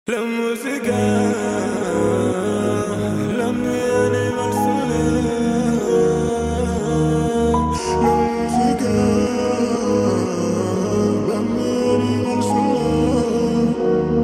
La música, la mía universal. La música, la mía universal.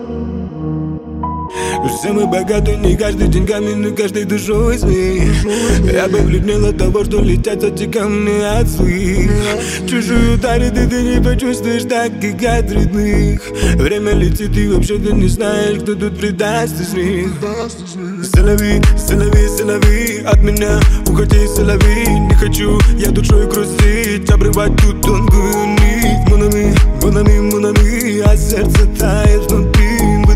Все мы богаты, не каждый деньгами, но каждый душой своей. Я побледнел от того, что летят эти камни от своих. Чужую дарит, и ты не почувствуешь так, как от родных. Время летит, и вообще ты не знаешь, кто тут предаст из них. Солови, солови, солови, от меня уходи, солови. Не хочу я душой грустить, обрывать тут тонкую нить. Монами, монами, монами, а сердце тает внутри.